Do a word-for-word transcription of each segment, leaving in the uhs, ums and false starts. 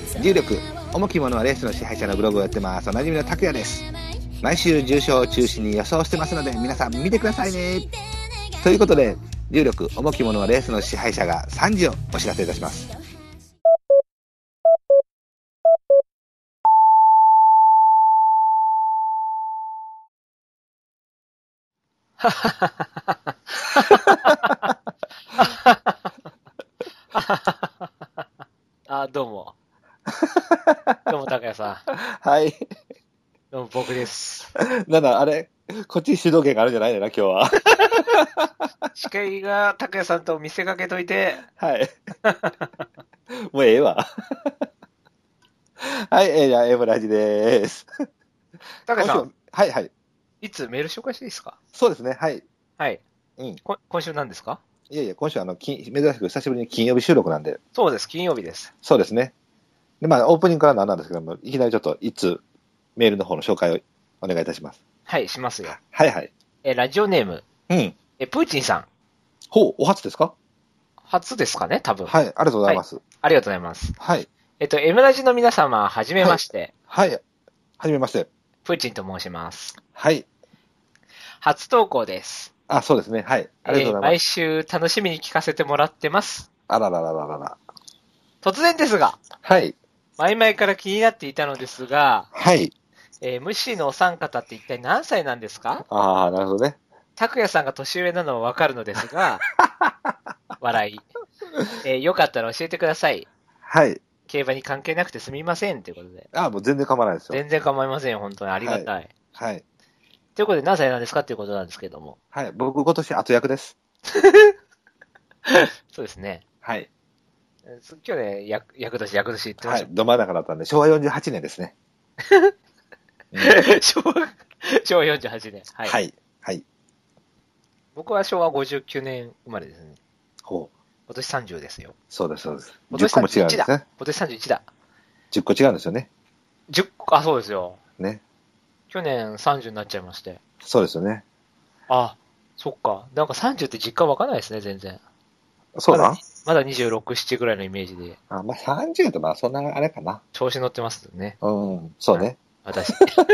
重力、重きものはレースの支配者のブログをやってます。おなじみの拓也です。毎週重賞を中心に予想してますので、皆さん見てくださいね。ということで、重力、重きものはレースの支配者がさんじをお知らせいたします。 あ、どうも。どうも、高谷さん。 はい。 どうも、僕です。 なんだ、あれこっちに主導権があるんじゃないのな、今日は。 司会が高谷さんと見せかけといて。 はい。もうええわ。はい、えー、じゃあ、エムラジでーす。 高谷さん。 はいはい。 いつメール紹介していいですか？ そうですね、はい。 はい。 うん。 今週何ですか？ いやいや、今週あの、珍しく久しぶりに金曜日収録なんで。 そうです、金曜日です。 そうですね。で、まあ、オープニングからなんですけども、いきなりちょっと、いつ、メールの方の紹介をお願いいたします。 はい、しますよ。 はいはい。 え、ラジオネーム。 うん。 え、プーチンさん。 ほう、お初ですか？ 初ですかね、多分。 はい、ありがとうございます。はい、 ありがとうございます。 はい。 えっと、M ラジの皆様、はじめまして。 はい。はい、はじめまして。 プーチンと申します。 はい。 初投稿です。 あ、そうですね。はい。ありがとうございます。えー、 毎週楽しみに聞かせてもらってます。 あらららららら。 突然ですが。 はい。 前々から気になっていたのですが。 はい。 えー、無視のお三方って一体何歳なんですか？ ああ、なるほどね。 拓也さんが年上なのはわかるのですが。笑い。えー、よかったら教えてください。 はい。 競馬に関係なくてすみませんということで。 ああ、もう全然構わないですよ。 全然構いませんよ、本当にありがたい。 はい。はい、 ということで何歳なんですかっていうことなんですけども。 はい。僕今年後役です。 そうですね。 はい。 去年、役、役年、役年言ってました。 はい。ど真ん中だったんで、しょうわよんじゅうはちねんですね。 うん、昭和、昭和よんじゅうはちねん。はい。はい。 はい。 僕はしょうわごじゅうきゅうねん生まれですね。 ほう。 今年さんじゅうですよ。 そうです、そうです。 今年さんじゅういちだ。 じゅっこも違うんですね。 今年さんじゅういちだ。 じゅっこ違うんですよね。 じゅっこ、あ、そうですよ。 ね。 去年さんじゅうになっちゃいまして。 そうですよね。 あ、そっか。なんかさんじゅうって実感わかんないですね、全然。 そうだ、 まだ、まだにじゅうろく、ななぐらいのイメージで。 あ、まあ、さんじゅうとまあそんなあれかな。 調子乗ってますね。 うん、そうね。 私。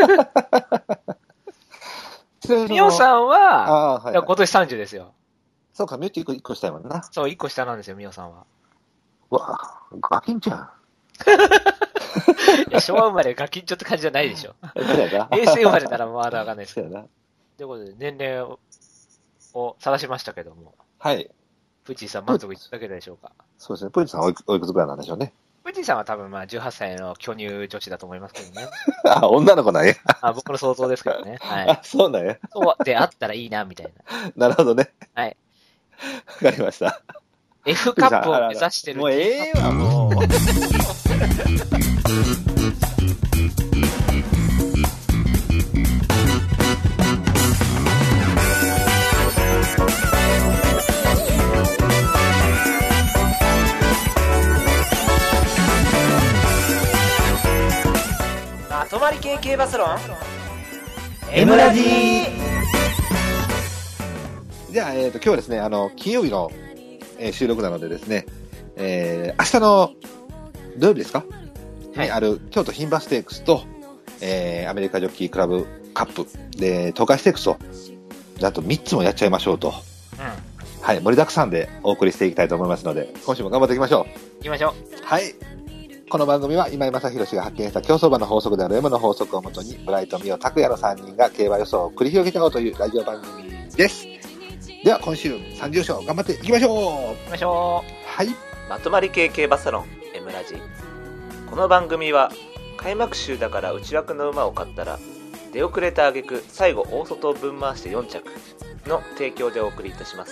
みおさんは、あ、はいはい、今年さんじゅうですよ。 そうか、みおっていっこ、いっこ下やもんな。 そう、いっこ下なんですよ、みおさんは。 うわぁ、ガキンちゃん。 いや、昭和生まれガキンチョって感じじゃないでしょ。平成生まれならまだわかんないですけど。ということで、年齢を、を探しましたけども。 はい。 プーチンさん満足いただけたでしょうか？ そうですね。プーチンさんはおいくつぐらいなんでしょうね。 プーチンさんは多分まあじゅうはっさいの巨乳女子だと思いますけどね。 あ、女の子なんや。 あ、僕の想像ですけどね。はい。 あ、そうなんや。 そうであったらいいな、みたいな。なるほどね。 はい。 わかりました。 F カップを目指してる。 もうええわ、もう。 まとまり系系バスロン M ラジー。じゃあ、えっと、今日はですね、あの、金曜日の、えー、収録なのでですね、えー、明日の土曜日ですか、はい、にある京都牝馬ステークスと、えー、アメリカジョッキークラブカップで東海ステークスをあとみっつもやっちゃいましょうと、うん、はい、盛りだくさんでお送りしていきたいと思いますので、今週も頑張っていきましょう。 いきましょう。 はい。この番組は今井正弘が発見した競走馬の法則である M の法則をもとに、ブライト、ミオ、拓也のさんにんが競馬予想を繰り広げちゃおうというラジオ番組です。では今週さんじゅう勝頑張っていきましょう。 いきましょう。 はい。 まとまり系競馬サロン M ラジ。この番組は開幕週だから内枠の馬を買ったら出遅れた挙句最後大外をぶん回してよん着の提供でお送りいたします。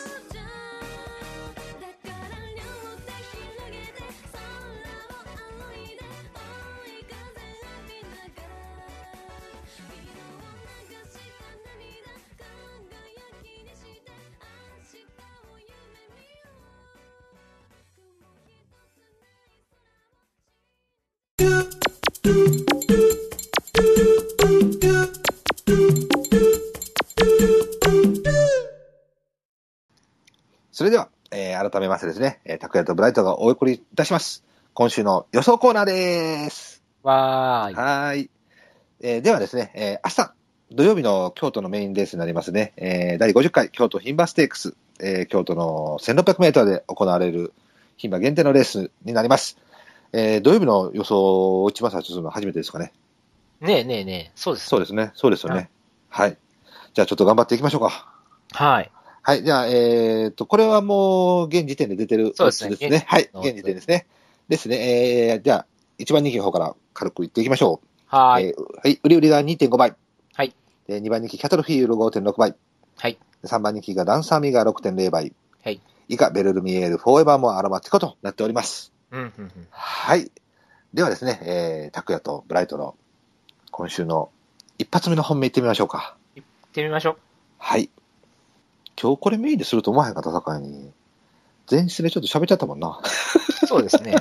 それでは、えー、改めましてですね、えー、拓也とブライトがお送りいたします。 今週の予想コーナーです。 わーい。 はーい。えー、ではですね、えー、明日、土曜日の京都のメインレースになりますね、えー、だいごじゅっかい京都牝馬ステークス、えー、京都のせんろっぴゃくメートルで行われる牝馬限定のレースになります。えー、土曜日の予想を一番最初するのは初めてですかね。 ねえねえねえ、そうです、ね。 そうですね。そうですよね。はい。じゃあちょっと頑張っていきましょうか。 はい。 はい。じゃあ、えーと、これはもう現時点で出てるそうですね。 ですね。はい。現時点ですね。ですね。えー、じゃあ、一番人気の方から軽く言っていきましょう。 はい。 えー、はい。売り売りが にてんご 倍。 はい。 で、にばん人気キャトルフィール ごてんろく 倍。 はい。 さんばん人気がダンサーミが ろくてんゼロ 倍。 はい。 以下、ベルルミエール、フォーエバーもアロマティコとなっております。 うん、うん、うん。 はい。ではですね、えー、タクヤとブライトの今週の一発目の本命いってみましょうか。 行ってみましょう。 はい。今日これメインですると思わへんかったさかいに、前室でちょっと喋っちゃったもんな。 そうですね。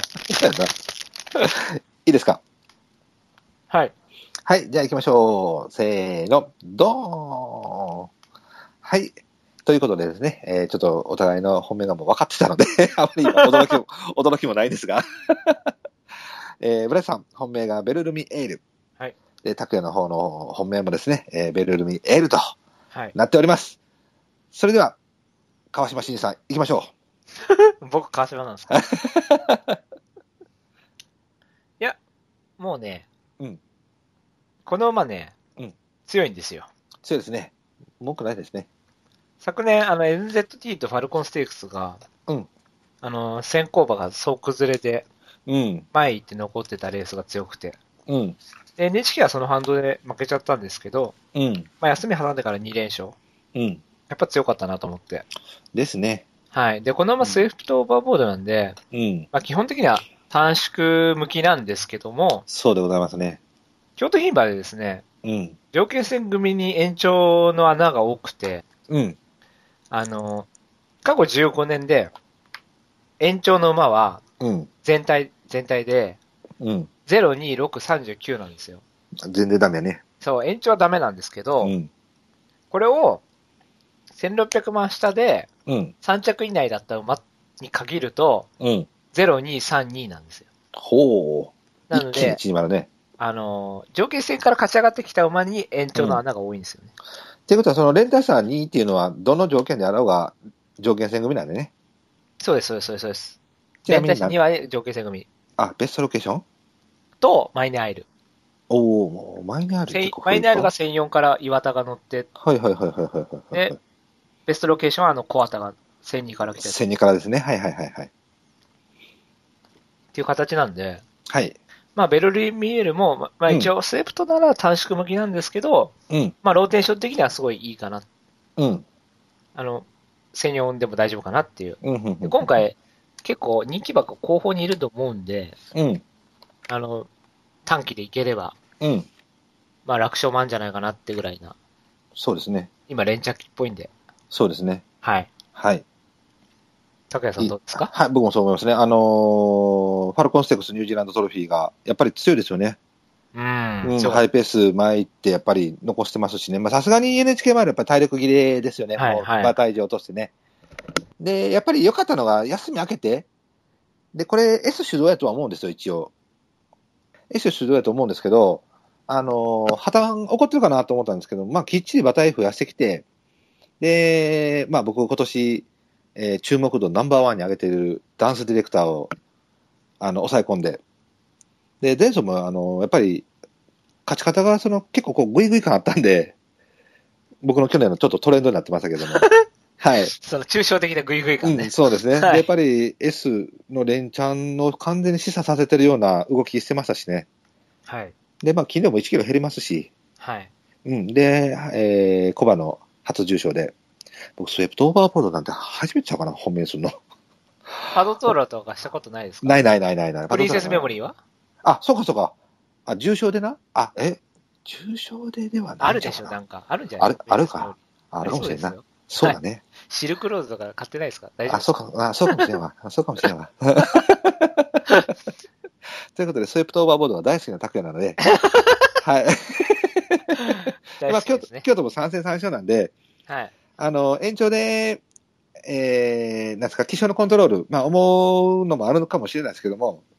いいですか？ はい。 はい、じゃあ行きましょう。せーの、ドーン。はい。ということでですね、えー、ちょっとお互いの本命がもう分かってたので、あまり驚きも、驚きもないですが。えー、ブライさん、本命がベルルミエール。 はい。 で、タクヤの方の本命もですね、えー、ベルルミエールとなっております。 はい、 それでは、川島真司さん、行きましょう。僕、川島なんですか？いや、もうね、 うん。 この馬ね、うん、強いんですよ。 強いですね。文句ないですね。 昨年、あの、エヌゼットティー とファルコンステークスが、 うん。 あの、先行馬が総崩れで、 うん。 前行って残ってたレースが強くて。 うん。 で、エヌエイチケー はその反動で負けちゃったんですけど、 うん。 まあ、休み挟んでからに連勝。 うん。 やっぱ強かったなと思って。 ですね。 はい。で、このままスイフトオーバーボードなんで、 うん。 まあ、基本的には短縮向きなんですけども、 そうでございますね。 京都牝馬でですね、 うん。 条件戦組に延長の穴が多くて、 うん。 あの、過去じゅうごねんで、延長の馬は、全体、うん、全体で、 うん。 ゼロ、に、ろく、さんじゅうきゅうなんですよ。 全然ダメね。 そう、延長はダメなんですけど、うん、これを、せんろっぴゃくまん下で、さん着以内だった馬に限ると、うん、ゼロ、に、さん、になんですよ。 ほう。 なので、 一気に縮まるね。 あの、条件戦から勝ち上がってきた馬に延長の穴が多いんですよね。 うん、っていうことは、その連帯差にっていうのは、どの条件であろうが、条件戦組なんでね。 そうです、そうです、そうです。連帯差には条件戦組。 あ、ベストロケーションと、マイネアイル。 おー、マイネアイル結構マイネアイルがせんよんから岩田が乗って、 はいはいはいはいはい、はい。 で、ベストロケーションはあの、コアタがせんにから来てる。 せんにからですね。はいはいはいはい。 っていう形なんで、 はい。 まあ、ベルリンミエルも、まあ一応、スウェプトなら短縮向きなんですけど、うん、まあ、ローテーション的にはすごいいいかな。 うん。 あの、せんよんでも大丈夫かなっていう。 うんうんうんうん、 今回、結構人気馬が後方にいると思うんで、うん。あの、短期でいければ、うん。まあ、楽勝もあるんじゃないかなってぐらいな。 そうですね。 今、連着っぽいんで。 そうですね。 はい。 はい。 拓也さんどうですか？ はい、僕もそう思いますね。あのー、ファルコンステークスニュージーランドトロフィーが、やっぱり強いですよね。うん。うん、ハイペース前行ってやっぱり残してますしね。まあさすがに エヌエイチケー 前はやっぱり体力切れですよね。はい、はい。もう馬体重落としてね。で、やっぱり良かったのが休み明けて、で、これ S 主導やとは思うんですよ、一応。S 主導やと思うんですけど、あのー、破綻起こってるかなと思ったんですけど、まあきっちり馬体増やしてきて、で、まあ僕今年、えー、注目度ナンバーワンに上げているダンスディレクターを、あの、抑え込んで、で、前走も、あの、やっぱり、勝ち方が、その、結構こう、グイグイ感あったんで、僕の去年のちょっとトレンドになってましたけども。はい。 その、抽象的なグイグイ感ね。 うん、そうですね。はい、でやっぱり S の連チャンの完全に示唆させてるような動きしてましたしね。はい。で、まあ、昨日もいちキロ減りますし。はい。うん。で、えー、コバの初重賞で、僕、スウェプトオーバーボードなんて初めてちゃうかな、本命するの。 パドトーラとかしたことないですか？ ないないないないない。 プリンセスメモリーは？ あ、そうかそうか。あ、重賞でな。あ、え重賞でではない。 あるでしょ、なんか。あるんじゃない？ ある、あるか。あるかもしれんな。そうだね、はい。 シルクロードとか買ってないですか？大丈夫ですか？ あ、そうか、あ、そうかもしれんわ。そうかもしれんわ。ということで、スウェプトオーバーボードが大好きな拓也なので、はい。まあ、京都、京都もさん戦さん勝なんで、はい。あの、延長で、えー、なんですか、気象のコントロール、まあ、思うのもあるのかもしれないですけども、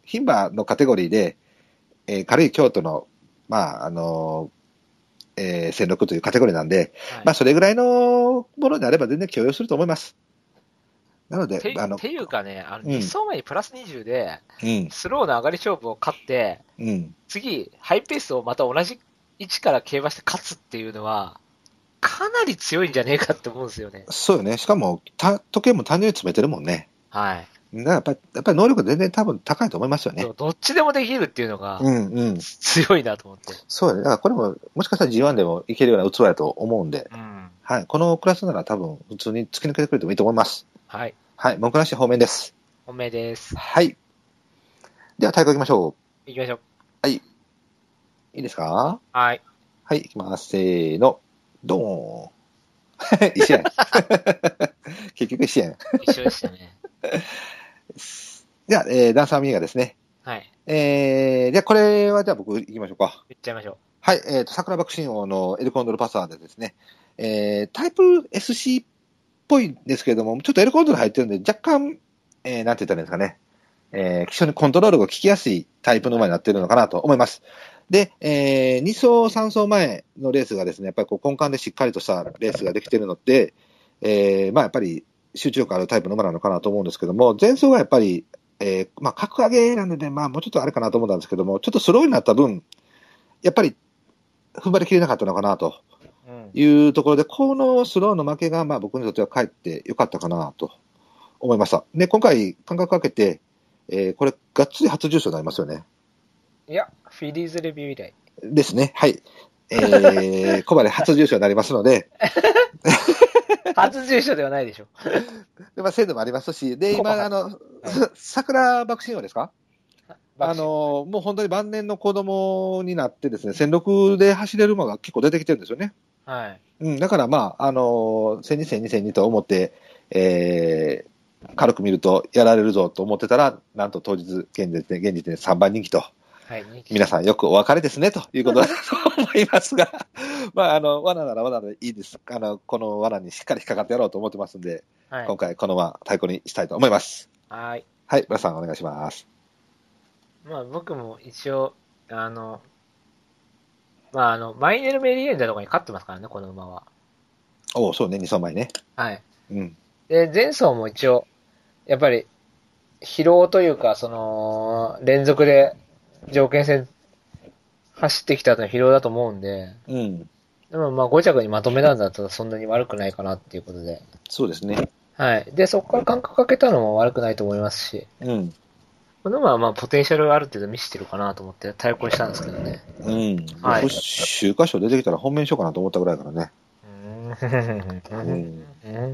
牝馬のカテゴリーで、えー、軽い京都の、まあ、あのー、えー、戦力というカテゴリーなんで、はい、まあ、それぐらいのものであれば全然許容すると思います。なので、 てあの、 ていうかね、あの、に走前にプラスにじゅうで、 うん、 スローの上がり勝負を勝って、 うん、 次、ハイペースをまた同じ位置から競馬して勝つっていうのは、かなり強いんじゃねえかって思うんですよね。 そうよね。しかも、た時計も単純に詰めてるもんね。 はい。 だからやっぱり、やっぱり能力全然多分高いと思いますよね。 どっちでもできるっていうのが、 うんうん、 強いなと思って。 そうよね。だからこれも、もしかしたら ジーワン でもいけるような器やと思うんで、 うん、 はい。このクラスなら多分、普通に突き抜けてくれてもいいと思います。 はい。 はい。文句なし方面です。 本命です。 はい。では、大会行きましょう。行きましょう。 はい。いいですか？ はい。 はい、行きます。せーの。ドーン。一緒やん。結局一緒やん。 一緒でしたね。 じゃあ、えー、ダンサーミーがですね。 はい。 えー、じゃあ、これはじゃあ僕行きましょうか。 行っちゃいましょう。 はい、えっと、桜爆心王のエルコンドルパサーでですね、えー、タイプ エスシー っぽいんですけれども、ちょっとエルコンドル入ってるんで、若干、えー、なんて言ったらいいんですかね。えー、非常にコントロールが効きやすいタイプの馬になっているのかなと思います。で、えー、に走、さん走前のレースがですね、やっぱりこう根幹でしっかりとしたレースができているので、えー、まあやっぱり集中力あるタイプの馬なのかなと思うんですけども、前走がやっぱり、えー、まあ格上げなんでね、まあもうちょっとあれかなと思ったんですけども、ちょっとスローになった分、やっぱり踏ん張りきれなかったのかなというところで、うん、このスローの負けがまあ僕にとってはかえってよかったかなと思いました。で、今回間隔かけて、えー、これがっつり初重賞になりますよね。 いや、フィリーズレビュー以来。 ですね。はい。えー、小針初重賞になりますので。 初重賞ではないでしょ。 で、まあ、鮮度もありますし、で、今、あの、はい、桜爆心王ですか？あの、もう本当に晩年の子供になってですね、戦力で走れる馬が結構出てきてるんですよね。 はい。 うん、だからまあ、あの、せんに、せんに、せんにと思って、えー、軽く見るとやられるぞと思ってたら、なんと当日、現時点で、現時点でさんばん人気と。はい、皆さんよくお別れですね、ということだと思いますが、まあ、あの、罠なら罠でいいです。あの、この罠にしっかり引っかかってやろうと思ってますんで、はい、今回このまま太鼓にしたいと思います。 はい。 はい、皆さんお願いします。 まあ、僕も一応、あの、まあ、あの、マイネルメリエンダとかに勝ってますからね、この馬は。 おお、そうね、に走前ね。 はい。 うん。 で、前走も一応、やっぱり、疲労というか、その、連続で、条件戦走ってきた後の疲労だと思うんで、 うん。 でもまあご着にまとめたんだったらそんなに悪くないかなっていうことで。 そうですね。 はい。で、そこから間隔かけたのも悪くないと思いますし、 うん。 この馬はまあポテンシャルがある程度見せてるかなと思って対抗したんですけどね。 うん。はい。週刊賞出てきたら本命しようかなと思ったぐらいからね。うん。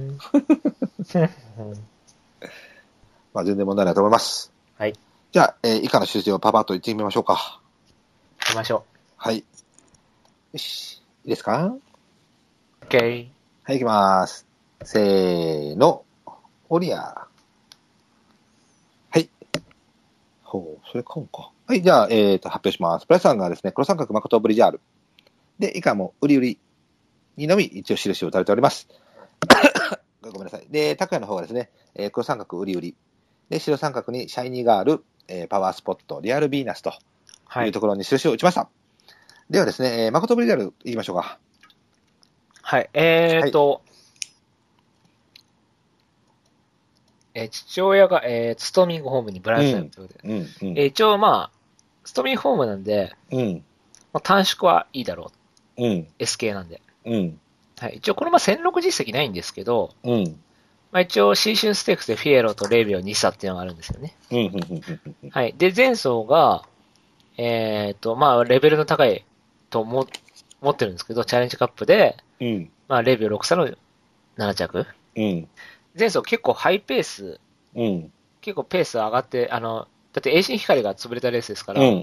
まあ全然問題ないと思います。 はい。 じゃあ、えー、以下の修正をパパッと言ってみましょうか。 行きましょう。 はい。よし。いいですか？ OK。 はい、行きます。せーの。オリア。はい。ほう、それ買うんか。はい、じゃあ、えーと、発表します。プライスさんがですね、黒三角誠ブリジャール。で、以下も売り売りにのみ一応印を打たれております。ごめんなさい。で、拓也の方がですね、えー、黒三角売り売り。で、白三角にシャイニーガール、えー、パワースポット、リアルヴィーナスというところに印を打ちました。はい、ではですね、えー、誠ブリジャール言いましょうか。 はい、えーと、はい、えー、父親が、えー、ストーミングホームにブライアンということで、うんうんうん、えー、一応まあ、ストーミングホームなんで、うんまあ、短縮はいいだろう。うん、エスケー なんで。うんはい、一応これませんろく実績ないんですけど、うんまあ、一応新春ステークスでフィエロとレイビオ、ニサっていうのがあるんですよね。はい。で、前走が、えっ、ー、と、まあ、レベルの高いと思持ってるんですけど、チャレンジカップで、うん、まあ、レイビオろく差のなな着。うん、前走結構ハイペース、うん、結構ペース上がって、あの、だって栄新光が潰れたレースですから、うんうんうん、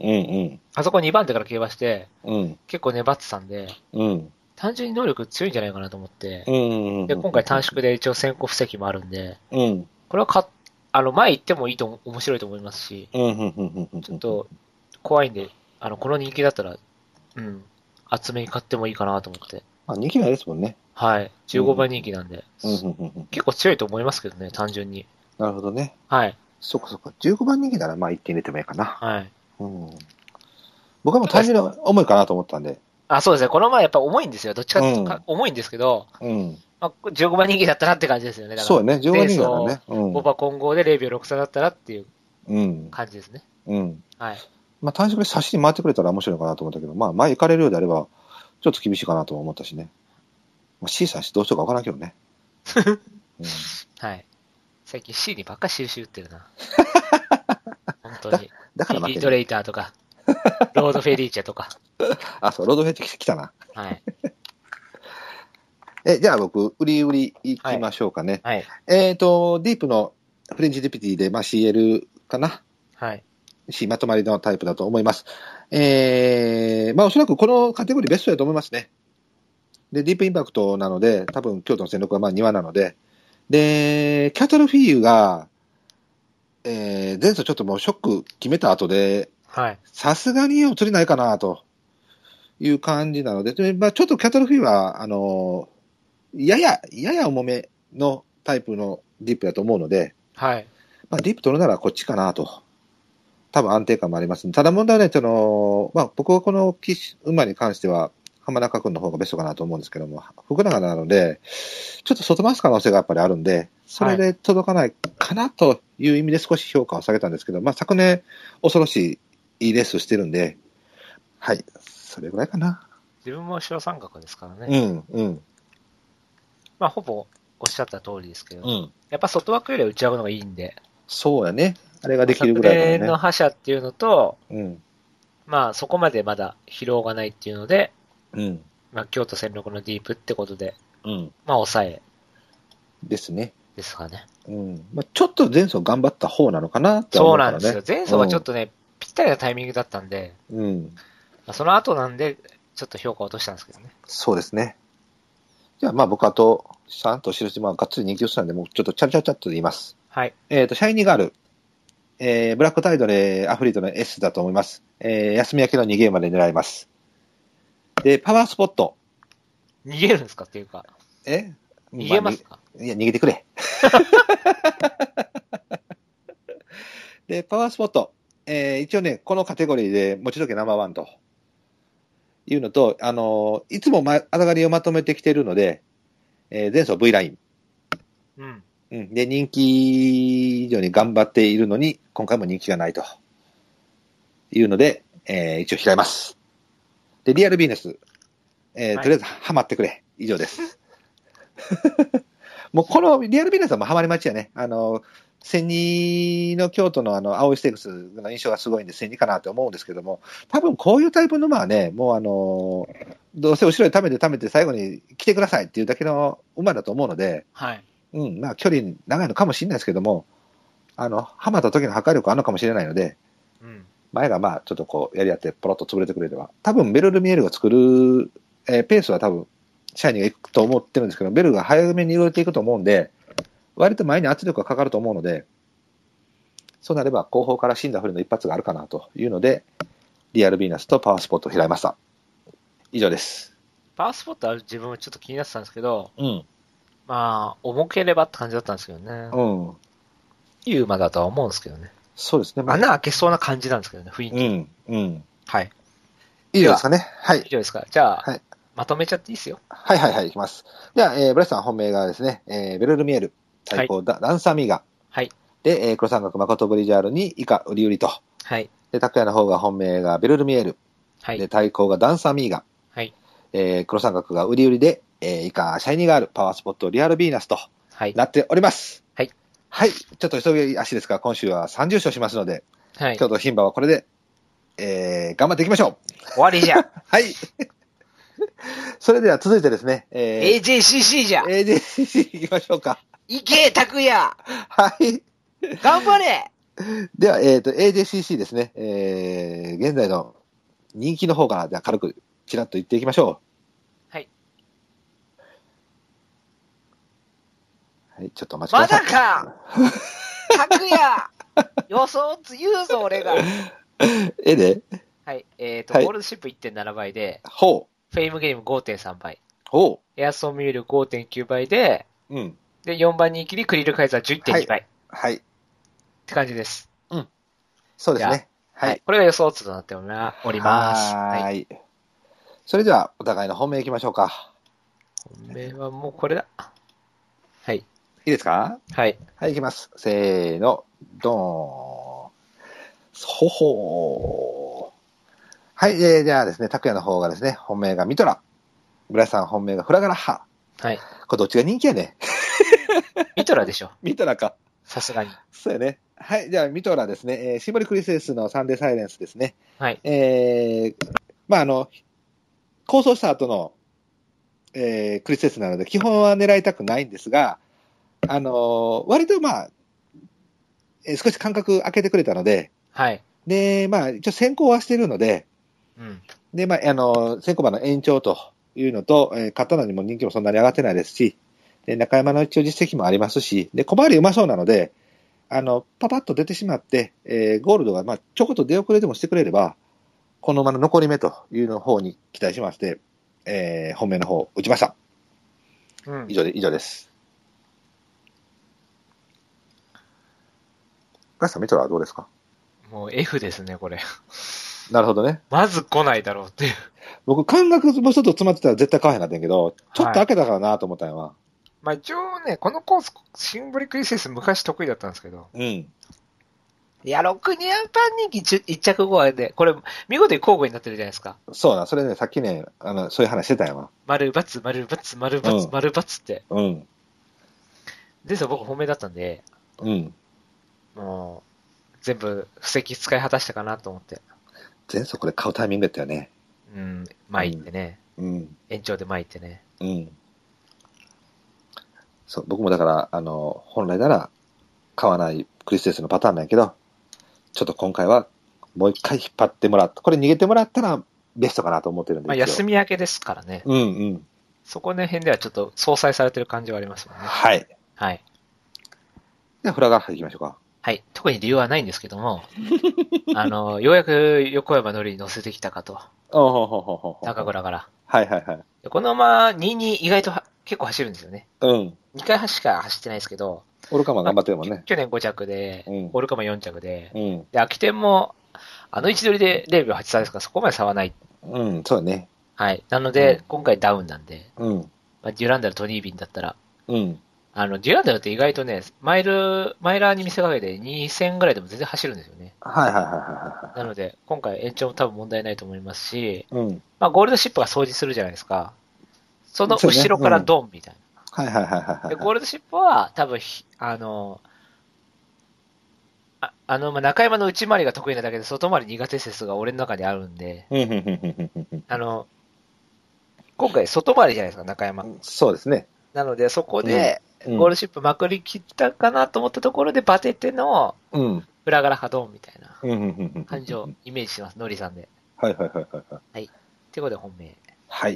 あそこにばん手から競馬して、うん、結構粘ってたんで、うん単純に能力強いんじゃないかなと思って、うんうんうん、で今回短縮で一応先行布石もあるんで、うん、これはかあの前行ってもいいと面白いと思いますし、うんうんうんうん、ちょっと怖いんで、あのこの人気だったら、うん、厚めに買ってもいいかなと思って。 まあ、人気ないですもんね。 はい、じゅうごばい人気なんで、うんうんうんうん、結構強いと思いますけどね、単純に。 なるほどね。 はい。 そっかそっか。じゅうごばん人気ならまあいってん入れてもいいかな。 はい。 うん。僕はもう単純に重いかなと思ったんで。 あ、そうですね。この前やっぱ重いんですよ。どっちかというと、うん、重いんですけど、 うん。 まあ、じゅうごばん人気だったなって感じですよね。だからそうね、じゅうごばん人気だからね。 うん。ボバ混合でゼロびょうろく差だったらっていう感じですね。 うん。うん、 はい。 まあ単純に差しに回ってくれたら面白いのかなと思ったけど、まあ前行かれるようであれば、ちょっと厳しいかなとも思ったしね。まあ、C さんどうしようかわからんけどね。 うん、はい。最近 C にばっかり収集ってるな。本当に。 だ, だから負けリトレーターとか、ロードフェリーチェとか。 あ、そう、ロードフェリーチェ来たな。 はい。 え、じゃあ僕、売り売り行きましょうかね。 はい。はい、 えっ、ー、と、ディープのフレンチディピティで、まあ シーエル かな。 はい。 C まとまりのタイプだと思います。えー、まあおそらくこのカテゴリーベストだと思いますね。で、ディープインパクトなので、多分京都の戦力はまあにわなので、で、キャトルフィーユが、えー、前走ちょっともうショック決めた後で、 はい。 さすがに映りないかなという感じなので、でまあ、ちょっとキャトルフィーは、あの、やや、やや重めのタイプのディープだと思うので、 はい。 まあ、ディープ取るならこっちかなと。多分安定感もあります。ただ問題はね、その、まあ、僕はこの馬に関しては、浜中君の方がベストかなと思うんですけども、福永なので、ちょっと外回す可能性がやっぱりあるんで、それで届かないかなという意味で少し評価を下げたんですけど、まあ昨年恐ろしいいいレースをしてるんで、はい、それぐらいかな。 自分も白三角ですからね。 うん、うん。 まあほぼおっしゃった通りですけど、うん、やっぱ外枠よりは内枠の方がいいんで。 そうやね。あれができるぐらいだね。 昨年の覇者っていうのと、 うん、 まあそこまでまだ疲労がないっていうので、 うん。 まあ、京都戦力のディープってことで、 うん。 まあ、抑え。 ですね。 ですかね。 うん。まあ、ちょっと前走頑張った方なのかなって思うからね。そうなんですよ。前走はちょっとね、うん、ぴったりなタイミングだったんで、 うん。 まあ、その後なんで、ちょっと評価を落としたんですけどね。 そうですね。じゃあ、まあ僕あと、ちゃんと印、まあ、がっつり人気をしたんで、もうちょっとチャチャチャっと言います。 はい。 えっ、ー、と、シャイニーガール。えー、ブラックタイドでアフリートの S だと思います。えー、休み明けのにゲームまで狙います。で、パワースポット。 逃げるんですかっていうか。 え逃げますか、 まあ、いや、逃げてくれ。で、パワースポット。えー、一応ね、このカテゴリーで持ち時計ナンバーワンというのと、あのー、いつもま、あたがりをまとめてきているので、えー、前走 V ライン。 うん。 うん。で、人気以上に頑張っているのに、今回も人気がないというので、えー、一応開います。で、リアルビーネス。えーはい、とりあえず、ハマってくれ。以上です。もう、このリアルビーネスはもうハマり待ちやね。あの、千二の京都のあの、青いステークスの印象がすごいんで、千二かなと思うんですけども、多分こういうタイプの馬はね、もうあの、どうせ後ろに溜めて溜めて最後に来てくださいっていうだけの馬だと思うので、 はい。 うん、まあ、距離長いのかもしれないですけども、あの、ハマった時の破壊力あるのかもしれないので、 うん。 前がまあ、ちょっとこう、やり合ってポロッと潰れてくれれば、多分ベルルミエルが作る、えー、ペースは多分、シャイニーが行くと思ってるんですけど、ベルが早めに入れていくと思うんで、割と前に圧力がかかると思うので、そうなれば後方から死んだフルの一発があるかなというので、リアルビーナスとパワースポットを開いました。以上です。 パワースポットは自分もちょっと気になってたんですけど、 うん。 まあ、重ければって感じだったんですけどね。 うん。 いい馬だとは思うんですけどね。 そうですね。 まあ、穴開けそうな感じなんですけどね、雰囲気。 うん。うん。 はい。 以上ですかね。はい。 以上ですか。じゃあ、 はい、 まとめちゃっていいですよ。 はいはいはい、いきます。では、えー、ブレスさん本命がですね、えー、ベルルミエル、対抗、はい、ランサーミーガ。 はい。 で、えー、黒三角誠ブリジャールに以下、売り売りと。 はい。 で、拓也の方が本命がベルルミエル。 はい。 で、対抗がダンサーミーガ。 はい。 えー、黒三角が売り売りで、えー、以下、シャイニーガール、パワースポット、リアルビーナスと、はい。なっております。 はい。 はい。ちょっと急ぎ足ですが、今週はさんじゅう勝しますので、 はい。 京都牝馬はこれで、えー、頑張っていきましょう。終わりじゃ。 はい。それでは続いてですね、 えー、エージェーシーシー じゃ。 エージェーシーシー 行きましょうか。 いけ、拓也。 はい。 頑張れ。 では、えっ、ー、と、エージェーシーシー ですね、えー、現在の人気の方から、じゃあ軽く、ちらっと言っていきましょう。はい。 はい、ちょっとお待ちください。 まだか拓也予想言うぞ、俺が。 えではい。えっ、ー、と、はい、ゴールドシップ いってんなな 倍で、 ほう。 フェイムゲーム ごてんさん 倍。 ほう。 エアソンミュール ごてんきゅう 倍で、 うん。 で、よんばん人気にクリルカイザー じゅういってんに 倍。 はい。はい、 って感じです。 うん。そうですね。 はい、はい。これが予想図となっております。 はい。はい。それでは、お互いの本命いきましょうか。 本命はもうこれだ。はい。いいですか？ はい。 はい、いきます。せーの、ドーン。ほほー。はい、えー、じゃあですね、拓也の方がですね、本命がミトラ。ブラさん本命がフラガラッハ。 はい。 これどっちが人気やね。 ミトラでしょ。 ミトラか。 さすがに。 そうやね。はい、じゃあミトラですね、えー、シンボリクリスエスのサンデーサイレンスですね。 はい。 えー、まああの、構想した後の、えー、クリスエスなので、基本は狙いたくないんですが、あのー、割とまあ、えー、少し間隔空けてくれたので、 はい。 で、まあ、一応先行はしてるので、 うん。 で、まあ、あの、先行馬の延長というのと、えー、勝ったのにも人気もそんなに上がってないですし、で、中山の一応実績もありますし、で、小回りうまそうなので、あの、パパッと出てしまって、えー、ゴールドが、まあ、ちょこっと出遅れでもしてくれれば、この馬の残り目というの方に期待しまして、えー、本命の方、打ちました。うん。以上で、以上です。ガスさん、ミトラはどうですか？ もう F ですね、これ。 なるほどね。 まず来ないだろうっていう。 僕、感覚もうちょっと詰まってたら絶対買わへんかったんやけど、ちょっと開けたからなと思ったんやわ。はい、 まあ一応ね、このコース、シンボリクリスエス昔得意だったんですけど。うん。いや、ろくにばん人気いっ着後はで、これ、見事に交互になってるじゃないですか。 そうだ、それね、さっきね、あの、そういう話してたんやわ。 丸×、丸×、丸×、丸×って。うん。ですよ、僕本命だったんで。うん。もう、全部、布石使い果たしたかなと思って。 前走これ買うタイミングだったよね。 うん、前行ってね。うん。延長で前行ってね。うん。 そう、僕もだから、あの、本来なら買わないクリスエスのパターンなんやけど、ちょっと今回はもう一回引っ張ってもらった。これ逃げてもらったらベストかなと思ってるんで。 まあ休み明けですからね。うんうん。そこの辺ではちょっと相殺されてる感じはありますよね。 はい。 はい。 では、フラガーハ行きましょうか。 はい。特に理由はないんですけども、あの、ようやく横山のりに乗せてきたかと。おほほほほほ。高倉から。 はいはいはい。 この馬、にに意外と結構走るんですよね。うん。にかいしか走ってないですけど、 オルカマ頑張ってるもんね。 去年ご着で、うん、オルカマよん着で、うん、で、秋天も、あの位置取りでゼロびょうはちさですから、そこまで差はない。 うん、そうね。 はい。なので、うん、今回ダウンなんで、うん。まあ、デュランダル、トニービンだったら、うん。あの、デュランダルって意外とね、マイル、マイラーに見せかけてにせんぐらいでも全然走るんですよね。 はいはいはいはい。 なので、今回延長も多分問題ないと思いますし、うん。まあ、ゴールドシップが掃除するじゃないですか。その後ろからドンみたいな。 はいはいはいはい。 で、ゴールドシップは、多分、あの、あ、あの、まあ、中山の内回りが得意なだけで、外回り苦手説が俺の中にあるんで、あの、今回外回りじゃないですか、中山。 そうですね。 なので、そこで、ゴールドシップまくり切ったかなと思ったところで、バテての、フラガラハドンみたいな感じをイメージします、ノリさんで。 はいはいはいはい。 はい。ということで本命。 はい。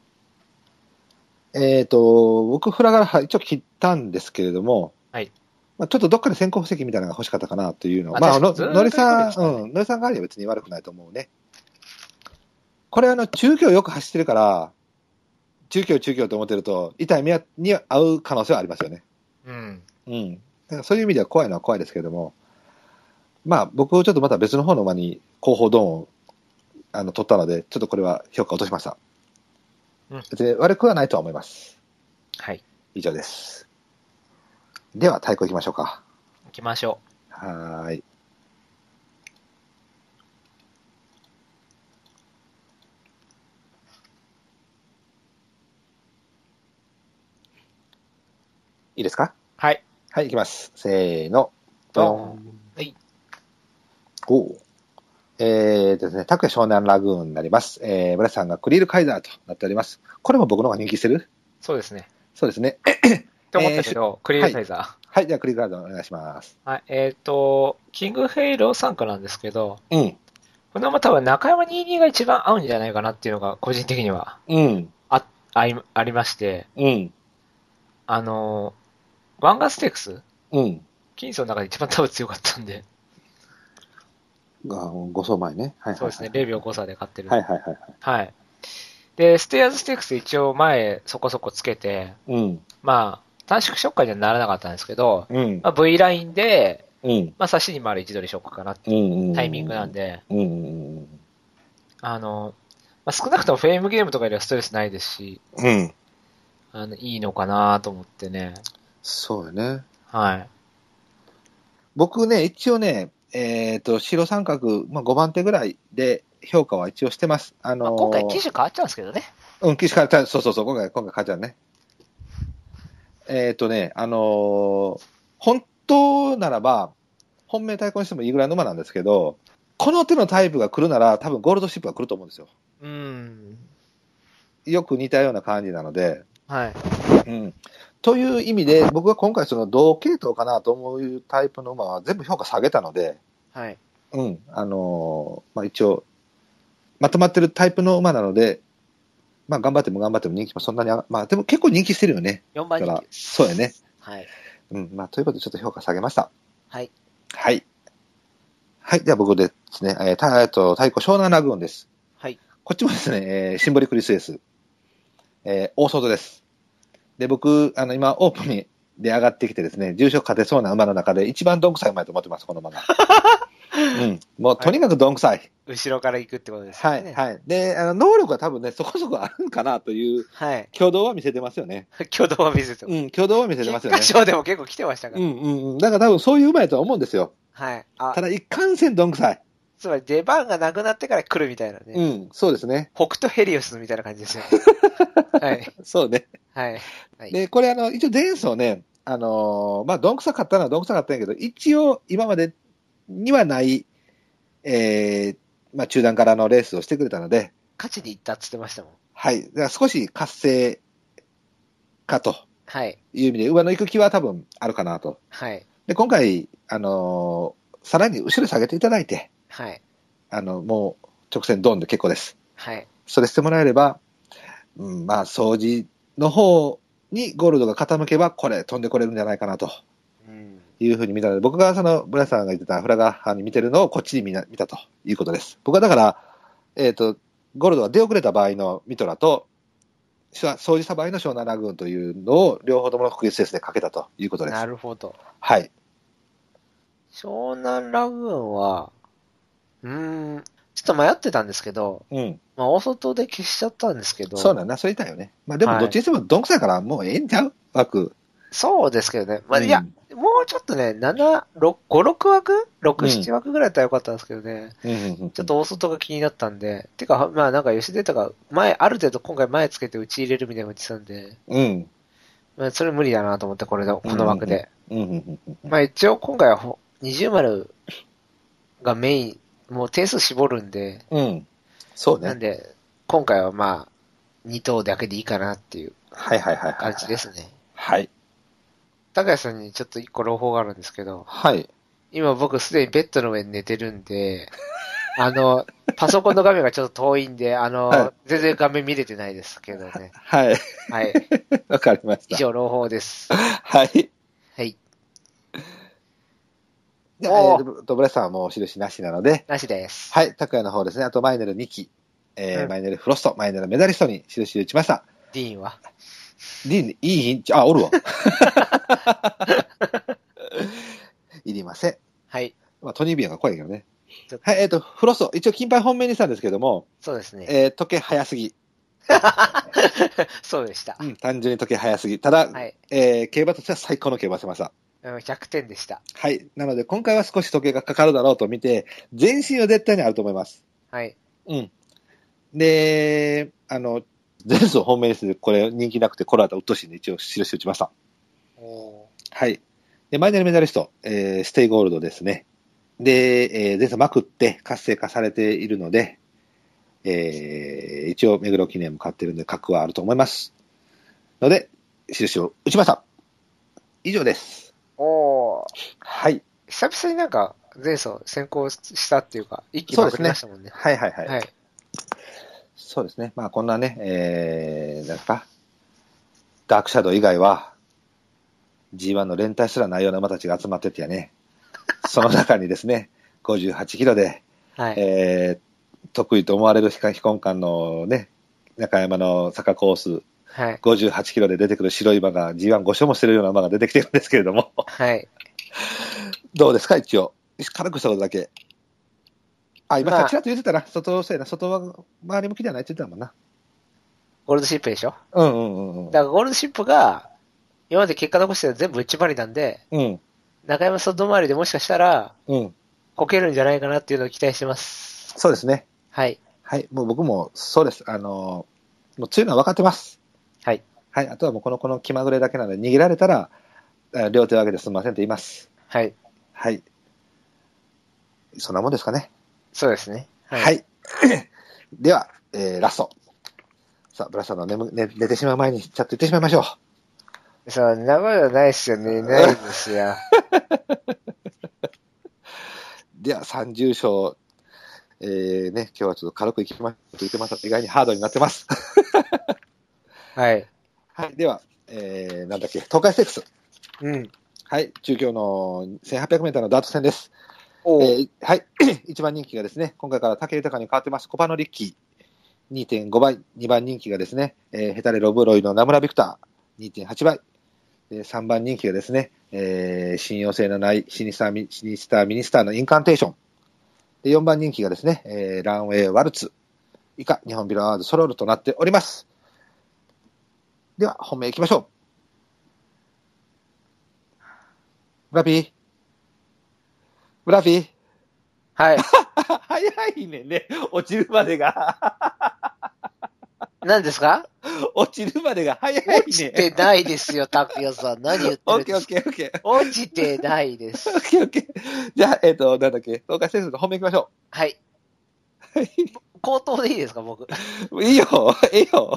えっ、ー、と、僕、フラガラハ一応切ったんですけれども、はい。まあ、ちょっとどっかで先行布石みたいなのが欲しかったかなというのは、まあ、の、のりさん、うん、のりさんがありは別に悪くないと思うね。これあの、中京よく走ってるから、中京中京と思ってると、痛い目に合う可能性はありますよね。うん。うん。だからそういう意味では怖いのは怖いですけれども、まあ、僕ちょっとまた別の方の馬に後方ドーンをあの取ったので、ちょっとこれは評価落としました。うん、別に悪くはないとは思います。 はい。 以上です。では、太鼓行きましょうか。 行きましょう。はーい。いいですか？ はい。 はい、行きます。せーの。ドン。はい。おー。えーですね、拓也湘南ラグーンになります。えー、村さんがクリールカイザーとなっております。これも僕の方が人気してる？ そうですね。 そうですね。 って思ったけど、えー、クリールカイザー。はい、 はい、じゃあクリールカイザーお願いします。 はい、えっ、ー、と、キングフェイロー参加なんですけど、うん。このまま多分中山にじゅうにが一番合うんじゃないかなっていうのが個人的には、うん。あ、あり、ありまして、うん。あの、ワンガステークス？うん。キンソの中で一番多分強かったんで。 ご走前ね。はいはいはい、 そうですね。ゼロびょうご差で勝ってる。 はいはいはい。 はい。で、ステアーズステークス一応前そこそこつけて、うん。まあ、短縮触感にはならなかったんですけど、うん。まあ、V ラインで、 うん、まあ、差しに回る位置取りしようかなっていうタイミングなんで、うんうんうん、あの、まあ、少なくともフェームゲームとかよりはストレスないですし、うん、あのいいのかなと思ってね。 そうよね。 はい。 僕ね、一応ね、えっ、ー、と、白三角、まあ、ごばん手ぐらいで評価は一応してます。あのーまあ、 今回機種変わっちゃうんですけどね。 うん、機種変わっちゃう。そうそうそう、今回、今回変わっちゃうね。えっ、ー、とね、あのー、本当ならば、本命対抗にしてもいいぐらいの馬なんですけど、この手のタイプが来るなら、多分ゴールドシップが来ると思うんですよ。うん。よく似たような感じなので。はい。うん。という意味で、僕は今回その同系統かなと思うタイプの馬は全部評価下げたので、はい。うん。あのー、まあ、一応、まとまってるタイプの馬なので、まあ、頑張っても頑張っても人気もそんなに、まあ、でも結構人気してるよね。 よんばん人気。 そうやね。はい。うん。まあ、ということでちょっと評価下げました。はい。はい。はい。では僕ですね、えー、た、えっと、太鼓湘南ラグーンです。はい。こっちもですね、えー、シンボリクリスエス。えー、大外です。で、僕、あの、今、オープンにで上がってきてですね、重賞勝てそうな馬の中で一番どんくさい馬と思ってます、この馬が。うん。もう、とにかくどんくさい。はい、 後ろから行くってことですね。 はい、はい。で、あの、能力は多分ね、そこそこあるんかなという、はい。挙動は見せてますよね。 挙動は見せてます。うん、挙動は見せてますよね。 結果賞でも結構来てましたから。 うんうんうん。だから多分そういう馬やとは思うんですよ。はい。あただ、一貫線どんくさい。 つまり出番がなくなってから来るみたいなね。 うん、そうですね。 北斗ヘリオスみたいな感じですよ。 はい。そうね。はい。はい、で、これあの、一応前走ね、あのー、まあ、どんくさかったのはどんくさかったんやけど、一応今までにはない、えー、まあ、中段からのレースをしてくれたので。 勝ちに行ったって言ってましたもん。 はい。だから少し活性化と。はい。いう意味で、上の行く気は多分あるかなと。はい。で、今回、あのー、さらに後ろ下げていただいて。はい。あの、もう、直線ドンで結構です。はい。それしてもらえれば、うん、まあ、掃除の方にゴールドが傾けば、これ、飛んでこれるんじゃないかなと。いうふうに見たので、僕がその、ブラさんが言ってたフラガーに見てるのをこっちに見な見たということです。僕はだから、えっ、ー、と、ゴールドが出遅れた場合のミトラと、掃除した場合の湘南ラグーンというのを、両方ともの国立レースでかけたということです。 なるほど。 はい。 湘南ラグーンは、うーん、ちょっと迷ってたんですけど、うん。まあ、大外で消しちゃったんですけど。 そうなんだ、それ言ったよね。まあでも、どっちにしてもどんくさいから、もうええんちゃう枠。 そうですけどね。まあ、うん、いや、もうちょっとね、なな、ろく、ご、ろく枠 ?ろく、なな枠ぐらいだったらよかったんですけどね。うん、ちょっと大外が気になったんで。てか、まあなんか吉出とか、前、ある程度今回前つけて打ち入れるみたいなの言ってたんで。うん。まあそれ無理だなと思って、これで、この枠で。うん。まあ一応今回は二重丸がメイン、もう点数絞るんで。うん。そうね。なんで、今回はまあ、に頭だけでいいかなっていう。はいはいはい。感じですね。はい。高谷さんにちょっと一個朗報があるんですけど。はい。今僕すでにベッドの上に寝てるんで、あの、パソコンの画面がちょっと遠いんで、あの、はい、全然画面見れてないですけどね。はい。はい。わかりました。以上、朗報です。はい。はい。 で、えー、と、ブレスさんはもう印なしなので。 なしです。 はい。高谷の方ですね。あと、マイネルにき、えーうん、マイネルフロスト、マイネルメダリストに印打ちました。 ディーンはディーン、いいヒンチ、あ、おるわ。いりません。はい。まあ、トニービアンが怖いけどね。はい、えっ、ー、と、フロスト、一応金牌本命にしたんですけども。 そうですね。 えー、時計早すぎ。 そうでした。 うん、単純に時計早すぎ。ただ、はい、えー、競馬としては最高の競馬しました。 ひゃくてんでした。 はい。なので、今回は少し時計がかかるだろうと見て、前進は絶対にあると思います。はい。うん。で、あの、前走本命ですね。これ人気なくて、この後うっとうしいんで一応印打ちました。おはい。で、マイナルメダリスト、えー、ステイゴールドですね。で、えー、前走まくって活性化されているので、えー、一応目黒記念も買ってるんで、格はあると思います。ので、印を打ちました。以上です。 おー。はい。久々になんか前走先行したっていうか、一気にまくりましたもんね。 ねはいはいはい。はい。そうですね。まあこんなね、えー、なんですか、ダークシャドウ以外は、ジーワン の連帯すらないような馬たちが集まっててやね、その中にですね、ごじゅうはちキロで、はい、えー、得意と思われる非根幹のね、中山の坂コース、はい、ごじゅうはちキロで出てくる白い馬が ジーワンご 勝もしてるような馬が出てきてるんですけれども、はい、 どうですか、一応。軽くしたことだけ。あ、今、さっきちらっと言ってたな。外、そうやな。外は周り向きじゃないって言ってたもんな。 ゴールドシップでしょ？ うんうんうんうん。 だからゴールドシップが、今まで結果残してるの全部内回りなんで、 うん。 中山外回りでもしかしたら、 うん。 こけるんじゃないかなっていうのを期待してます。 そうですね。 はい。 はい。もう僕もそうです。あのー、もう強いのは分かってます。 はい。 はい。あとはもうこの、この気まぐれだけなので、逃げられたら、両手を挙げてすみませんと言います。 はい。 はい。そんなもんですかね。 そうですね。 はい。はい、では、えー、ラスト。さあ、ブラスさんの寝、寝、寝てしまう前に、ちょっと言ってしまいましょう。そんなことないっすよね。ないですよ。 では、さんじゅう勝、えー、ね、今日はちょっと軽くいきまと言ってました。意外にハードになってます。 はい。 はい。では、えー、なんだっけ、東海ステークス。 うん。 はい。中京のせんはっぴゃくメートルのダート戦です。 おえー、はい。いちばん人気がですね、今回から武豊に変わってます、コパノリッキー。にてんごばい。にばん人気がですね、えー、ヘタレロブロイのナムラビクター。にてんはちばい。でさんばん人気がですね、えー、信用性のないシニスターミ、シニスターミニスターのインカンテーション。でよんばん人気がですね、えー、ランウェイワルツ。以下、日本ビルアワードソロールとなっております。では、本命行きましょう。ブラピーブラピーはい。 早いねんね。落ちるまでが。 何ですか？ 落ちるまでが早いね。 落ちてないですよ、拓也さん。何言ってるんですか？ オッケーオッケーオッケー。 落ちてないです。 オッケーオッケー。じゃあ、えっ、ー、と、なんだっけ、東海選手の本命行きましょう。はい。口頭でいいですか、僕。 いいよ、いいよ。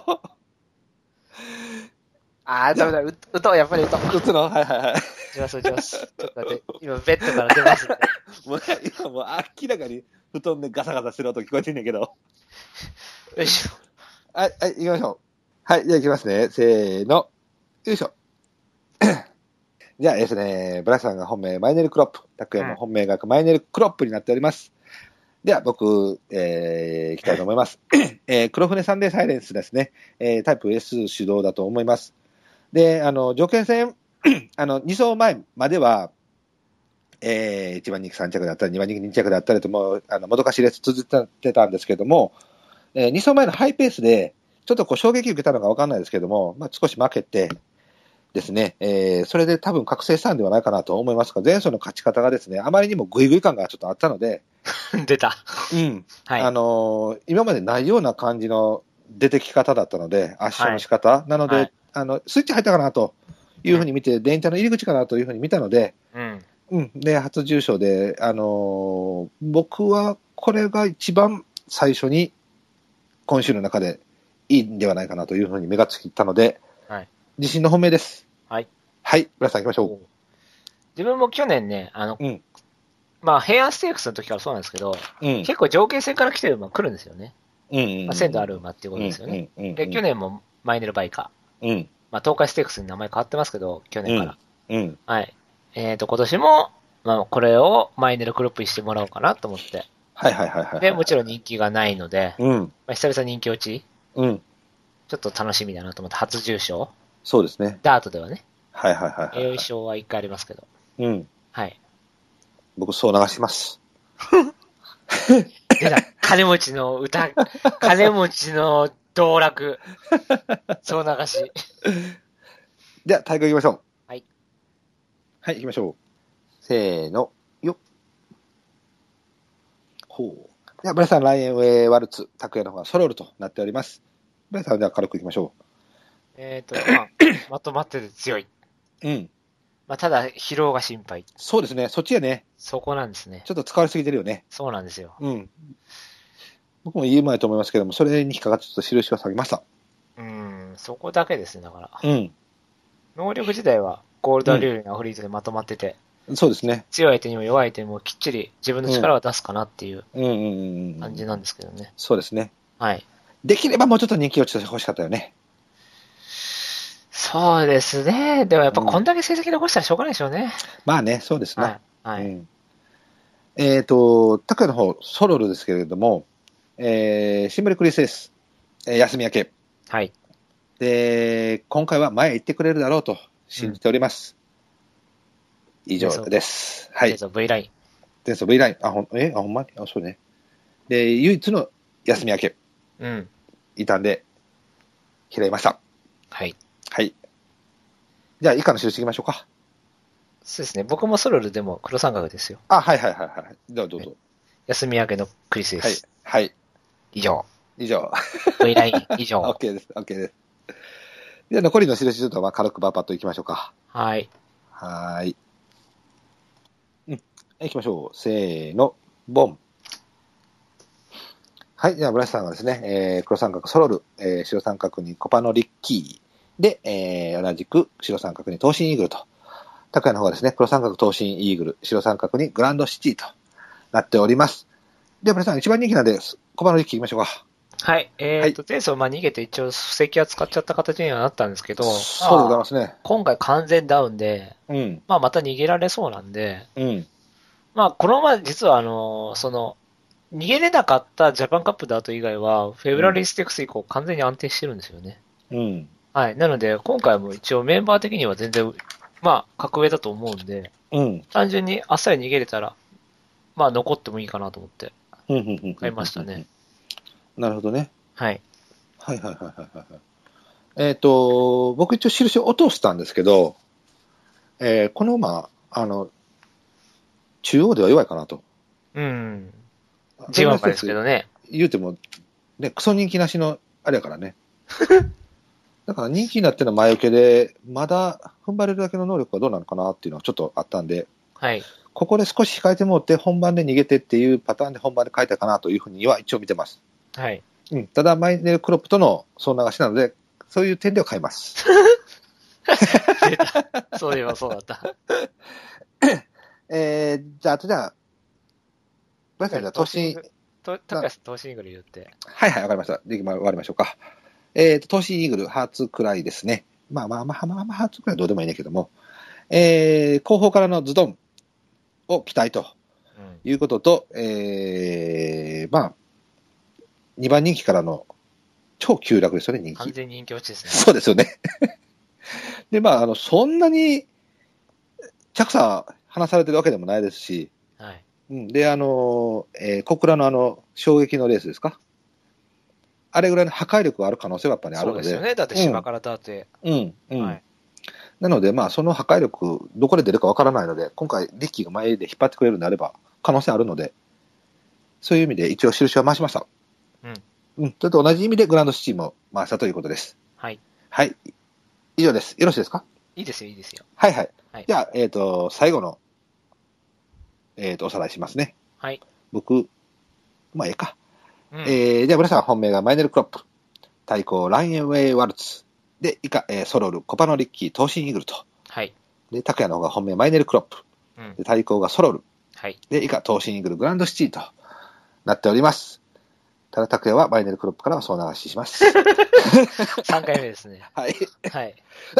あー、ダメだ、う、歌はやっぱり歌。 打つのはいはいはい。 打ちます、打ちます。ちょっと待って、今ベッドから出ます。 もう今もう明らかに布団でガサガサしてる音聞こえてんねんけど。 よいしょ。 はい、はい、行きましょう。はい、じゃあ行きますね。せーの。よいしょ。じゃあですね、ブラスさんが本命、マイネルクロップ。タクヤの本命がマイネルクロップになっております。では、僕、えー、行きたいと思います。えー、黒船サンデーサイレンスですね。えー、タイプ S 主導だと思います。で、あの、条件戦、あの、に走前までは、えー、いちばん人気さん着であったり、にばん人気に着であったりと、もう、あの、もどかしレース続いてたんですけども、えー、に走前のハイペースで、ちょっとこう衝撃受けたのかわかんないですけども、まあ、少し負けてですね、えー、それで多分覚醒したんではないかなと思いますが、前走の勝ち方がですね、あまりにもグイグイ感がちょっとあったので、 出た。 うん。 はい。 あのー、今までないような感じの出てき方だったので、圧勝の仕方、はい、なので、はい、あの、スイッチ入ったかなというふうに見て、電車の入り口かなというふうに見たので、うん。うん。で、初重賞で、あのー、僕はこれが一番最初に今週の中でいいんではないかなというふうに目がついたので、はい、自信の本命です。 はい。 はい。村さん行きましょう。 自分も去年ね、あの、うん、まあ、平安ステークスの時からそうなんですけど、うん、結構条件戦から来てる馬来るんですよね。うんうんうんまあ、鮮度ある馬っていうことですよね。うんうんうん、で、去年もマイネルバイカー。うん、まあ、東海ステークスに名前変わってますけど、去年から。うんうん、はい。えっ、ー、と、今年も、まあ、これをマイネルクロップにしてもらおうかなと思って。 はいはいはいはい、はい。 で、もちろん人気がないので、うんまあ、久々人気落ち。うん。ちょっと楽しみだなと思って、初重賞。 そうですね。 ダートではね。 はいはいはい、はい。 栄養賞はいっかいありますけど。うん。はい。 僕、そう流します。 出た。金持ちの歌、金持ちの道楽。そう流し。 では、大会行きましょう。 はい。 はい、行きましょう。せーの、よっ。ほう。では、ブラさん、ライエンウェイワルツ、拓也の方がソロールとなっております。ブラさん、では軽く行きましょう。 えっ、ー、と、まあ、まとまってて強い。うん。まあ、ただ、疲労が心配。 そうですね。そっちやね。 そこなんですね。 ちょっと使われすぎてるよね。 そうなんですよ。 うん。僕も言う前と思いますけども、それに引っかかってちょっと印を下げました。 うん、そこだけですね、だから。うん。能力自体は、ゴールドリュールのアフリートでまとまってて、 うん、そうですね。 強い相手にも弱い相手にもきっちり自分の力を出すかなっていう感じなんですけどね。 そうですね。 はい。 できればもうちょっと人気落ちてほしかったよね。 そうですね。でもやっぱこんだけ成績残したらしょうがないでしょうね。うん、 まあね、そうですね。 はい。はい、 うん、えっ、ー、と、タカの方、ソロルですけれども、えー、シンボリクリスです。えー、休み明け。 はい。 で、今回は前へ行ってくれるだろうと信じております。 以上です。はい。 前走 V ライン。 前走 V ライン。あ、ほん、えあ、ほんまにあ、そうね。で、唯一の休み明け。 うん。 いたんで、拾いました。 はい。 はい。じゃあ、以下の印いきましょうか。 そうですね。僕もソロルでも黒三角ですよ。 あ、はいはいはいはい。どうぞどうぞ。 休み明けのクリスです。 はい。はい。 以上。 以上。 V ライン以上。 OK です。OK です。じゃあ、残りの印ちょっとまあ軽くバーパッといきましょうか。 はい。 はい。うん。いきましょう。せーの。ボン。はい。じゃあ、村瀬さんはですね、えー、黒三角ソロル、えー、白三角にコパノリッキーで、えー、同じく白三角に東進イーグルと。高谷の方はですね、黒三角東進イーグル、白三角にグランドシティとなっております。では、村瀬さん、一番人気なんで、コパノリッキーいきましょうか。 はい。えー、っと、前走、まあ逃げて一応、布石は使っちゃった形にはなったんですけど、 そうでございますね。 今回完全ダウンで、 うん。 まあまた逃げられそうなんで、 うん。 まあこのまま実はあの、その、逃げれなかったジャパンカップダート以外は、フェブラリーステークス以降完全に安定してるんですよね。 うん。 はい。なので、今回も一応メンバー的には全然、まあ、格上だと思うんで、 うん。 単純にあっさり逃げれたら、まあ残ってもいいかなと思って、買いましたね。 なるほどね。 はい。 はいはいはいはいはい。えっ、ー、と、僕一応印を落としたんですけど、えー、この馬、あの、中央では弱いかなと。 うん。じわかですけどね。 言うても、ね、クソ人気なしの、あれやからね。だから人気になってるのは前受けで、まだ踏ん張れるだけの能力はどうなのかなっていうのはちょっとあったんで、 はい。 ここで少し控えてもって本番で逃げてっていうパターンで本番で書いたかなというふうには一応見てます。 はい。 うん。ただ、マイネルクロップとの総流しなので、そういう点では買います。 出た。そういえばそうだった。 えー、じゃあ、あとじゃあ、ごめんなさい、じゃあ、投資、 高橋投資イーグル言って。 はいはい、わかりました。で、終わりましょうか。えっ、ー、と、投資イーグル、ハーツくらいですね。まあまあまあまあまあ、ハーツくらいどうでもいいねんけども、えー、後方からのズドンを期待ということと、うん、えー、まあ、にばん人気からの超急落ですよね、人気。 完全人気落ちですね。 そうですよね。で、まあ、あの、そんなに、着差離されてるわけでもないですし、 はい。 うん、で、あの、えー、小倉のあの、衝撃のレースですか？あれぐらいの破壊力がある可能性はやっぱりあるので。 そうですよね。だって芝からダートへ。 うん、うん。 はい。 なので、まあ、その破壊力、どこで出るかわからないので、今回、リッキーが前で引っ張ってくれるんであれば、可能性あるので、そういう意味で一応印は回しました。 うん。 うん。それと同じ意味でグランドシティも回したということです。 はい。 はい。以上です。よろしいですか？ いいですよ、いいですよ。 はいはい。 はい、 じゃあ、えっ、ー、と、最後の、えっ、ー、と、おさらいしますね。 はい。 僕、まあ、ええか。 うん、 えー、じゃあ、皆さん本命がマイネルクロップ、対抗ラインウェイワルツ、で、以下、えー、ソロル、コパノリッキー、東進イーグルと。 はい。 で、拓也の方が本命マイネルクロップ。うん、で、対抗がソロル。 はい。 で、以下、東進イーグル、グランドシティとなっております。ただ、拓也はマイネルクロップからは総流しします。 さんかいめですね。 はい。 はい。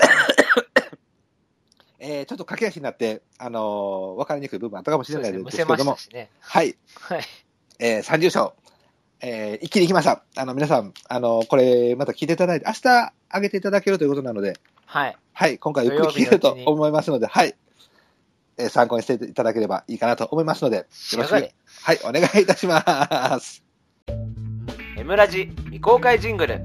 えー、ちょっと駆け足になって、あのー、分かりにくい部分あったかもしれないですけども。 むせましたしね。 はい。 はい。 えー、さんじゅう勝。えー、一気に行きました。あの、皆さん、あのー、これ、また聞いていただいて、明日上げていただけるということなので、 はい。 はい、今回ゆっくり聞けると思いますので、はい。えー、参考にしていただければいいかなと思いますので、よろしく。はい、お願いいたします。 エムラジ未公開ジングル。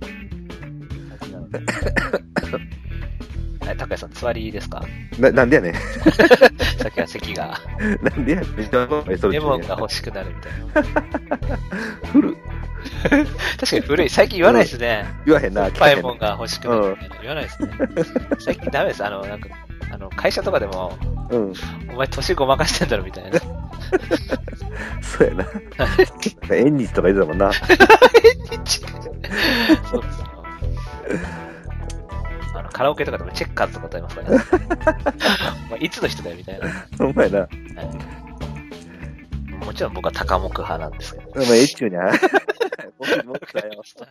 はい、高谷さん、座りいいですか？ な、なんでやねん。 さっきは席が。 なんでやねん。 レモンが欲しくなるみたいな。 古確かに古い。最近言わないですね。 うん、言わへんな。 レモンが欲しくなるみたいな。言わないですね。最近ダメです。あの、なんか、あの、会社とかでも、うん、お前年ごまかしてんだろみたいな。 そうやな。縁日とか言ってたもんな。 縁日そうですよ。あのカラオケとかでもチェッカーズとか歌いますからね。まあいつの人だよみたいな。 ほんまやな、はい。 もちろん僕は高木派なんですけど。 お前、エッチューにゃ。僕もだよ。わかりました。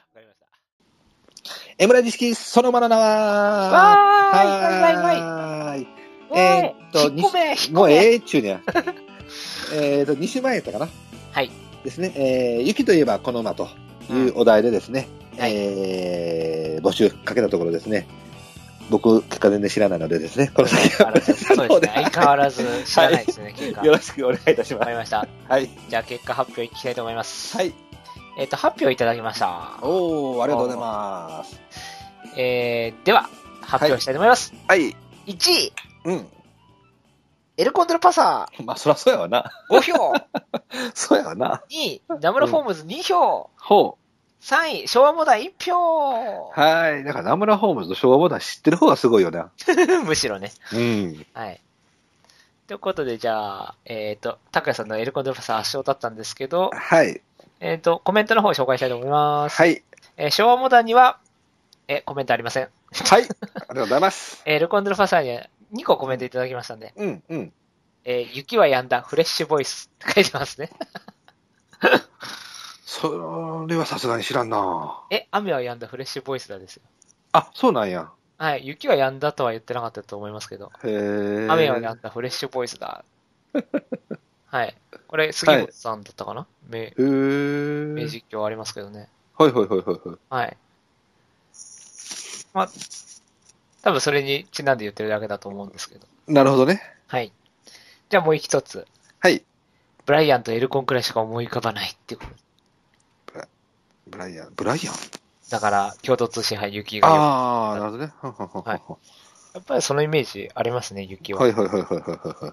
エムラジ式そのままの名はわーいわいわいわい。 えーっと、もうええっちゅうにゃ。えーっと、に週前やったかな。 はい。 ですね。えー、雪といえばこの馬というお題でですね、うん、えー、募集かけたところですね、 僕、結果全然知らないのでですね、この先は。そうですね。相変わらず知らないですね、はい、結果。 よろしくお願いいたします。 わかりました。 はい。 じゃあ、結果発表いきたいと思います。 はい。 えっと、発表いただきました。 おー、ありがとうございます。 えー、では、発表したいと思います。 はい。 いちい。 うん。 エルコンドルパサー。まあ、そらそうやわな。 ごひょう。 そうやわな。 にい、ナムラホームズにひょう。 ほう。 さんい、昭和モダンいち票。 はい。だから、ナムラホームズと昭和モダン知ってる方がすごいよね。 むしろね。 うん。 はい。ということで、じゃあ、えっ、ー、と、拓也さんのエルコンドルパサ圧勝だったんですけど、 はい。 えっ、ー、と、コメントの方を紹介したいと思います。 はい。 えー、昭和モダンには、え、コメントありません。 はい。ありがとうございます。 えー、エルコンドルパサにはにこコメントいただきましたんで。 うん、うん。 えー、雪は止んだ、フレッシュボイスって書いてますね。 それはさすがに知らんな。 え、雨は止んだ、フレッシュボイスだですよ。 あ、そうなんや。 はい、雪は止んだとは言ってなかったと思いますけど。 へー。 雨は止んだ、フレッシュボイスだ。はい。これ、杉本さんだったかな、はい、名、へー。名実況ありますけどね。 はいはいはいはい。はい。 まあ、多分それにちなんで言ってるだけだと思うんですけど。 なるほどね。 はい。じゃあもう一つ。 はい。 ブライアンとエルコンくらいしか思い浮かばないっていうこと。 ブラ、ブライアン、ブライアンだから、共同通信杯、雪が。 ああ、なるほどね。 はい。やっぱりそのイメージありますね、雪は。 はいはいはいはいはいはい。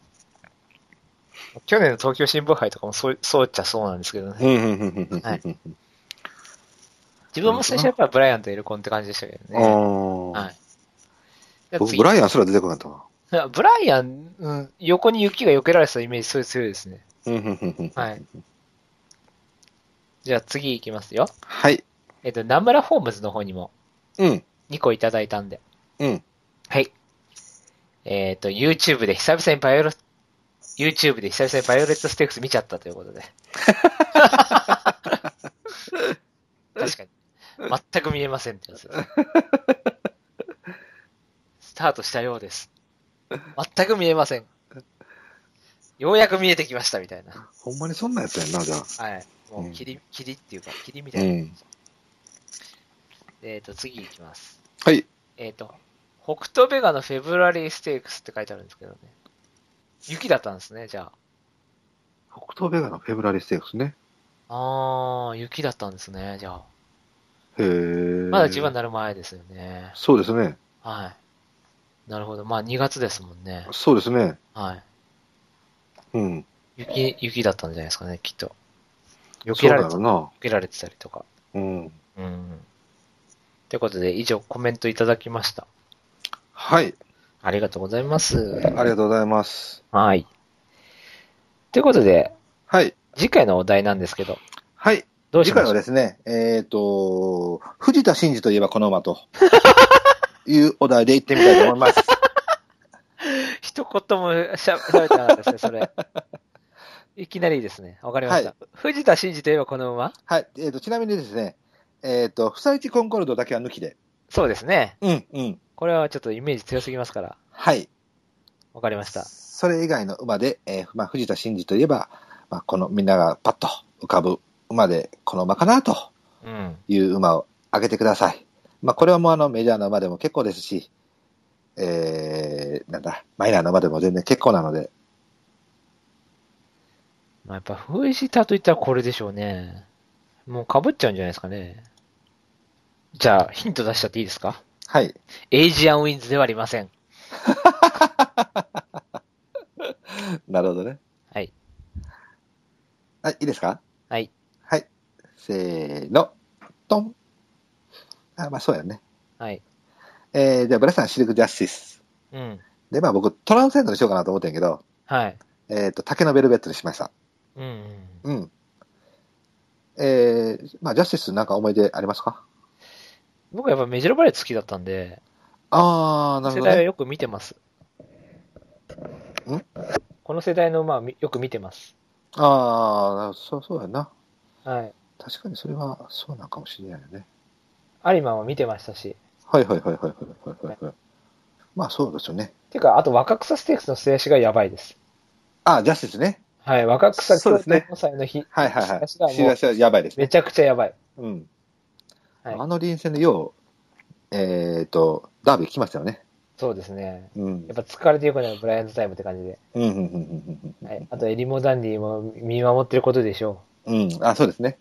去年の東京新聞杯とかもそう、そうっちゃそうなんですけどね。はい。自分も最初やっぱりブライアンとエルコンって感じでしたけどね。はい。 僕、ブライアンすら出てこなかったな。ブライアン、うん、横に雪が避けられてたイメージすごい強いですね。はい。じゃあ次行きますよ。 はい。 えっと、ナムラホームズの方にも、 うん。 にこいただいたんで。 うん。 はい。えっと、YouTube で久々にバイオレット、YouTube で久々にバイオレットステークス見ちゃったということで。確かに。全く見えませんってやつです。スタートしたようです。全く見えません。ようやく見えてきましたみたいな。 ほんまにそんなやつやんな、じゃあ。 はい。もう霧、うん、霧っていうか、霧みたいな。うん、えっと、次行きます。 はい。 えっと、北東ベガのフェブラリーステークスって書いてあるんですけどね。雪だったんですね、じゃあ。北東ベガのフェブラリーステークスね。 あー、雪だったんですね、じゃあ。 へー。 まだ自分になる前ですよね。 そうですね。 はい。なるほど。まあにがつですもんね。 そうですね。 はい。 うん。 雪、雪だったんじゃないですかね、きっと。避けられてた。避けられてたりとか。 うん。うん。 ということで、以上コメントいただきました。 はい。 ありがとうございます。 ありがとうございます。 はい。ということで、 はい。 次回のお題なんですけど。 はい。 どうしましょう？ 次回はですね、えっと、藤田真嗣といえばこの馬というお題で言ってみたいと思います。 一言もしゃべってなかったですね、それ。いきなりですね。わかりました。はい、藤田真嗣といえばこの馬？ はい。えっ、ー、と、ちなみにですね、えっ、ー、と、ふさいちコンコルドだけは抜きで。 そうですね。 うん、うん。 これはちょっとイメージ強すぎますから。 はい。 わかりました。 それ以外の馬で、えー、まあ、藤田真嗣といえば、まあ、このみんながパッと浮かぶ馬で、この馬かなという馬を挙げてください。うん、まあ、これはもうあのメジャーな馬でも結構ですし、えー、なんだ、マイナーな馬でも全然結構なので。 まあ、やっぱ藤田といったらこれでしょうね。もう被っちゃうんじゃないですかね。じゃあ、ヒント出しちゃっていいですか？ はい。 エイジアンウィンズではありません。 なるほどね。 はい。 はい、いいですか？ はい。 はい。せーの。トン。あ、まあそうやね。 はい。 えー、じゃあ、ブラさん、シルクジャスティス。 うん。 で、まあ僕、トランセンドにしようかなと思ってんけど。 はい。 えっと、竹のベルベットにしました。 うん、 うん。うん。えー、まあ、ジャスティスなんか思い出ありますか？ 僕はやっぱメジロバレー好きだったんで。 あー、なるほど、ね。 世代はよく見てます。 ん？ この世代のまあよく見てます。 あー、そうそうやな。 はい。 確かにそれはそうなんかもしれないよね。 有馬も見てましたし。 はいはいはいはいはいはいはい、はい。まあそうですよね。 てか、あと若草ステークスの末脚がやばいです。 あ、ジャスティスね。 はい、若草そうですね。 ごさいの日。 はいはいはい。末脚はやばいですね。 めちゃくちゃやばい。 うん。 はい、 あの臨戦でよえっ、ー、と、ダービー来ましたよね。 そうですね。 うん。 やっぱ疲れてよくないブライアントタイムって感じで。 うん、うん、うん、うん。 はい。あと、エリモダンディも見守ってることでしょう。うん。あ、そうですね。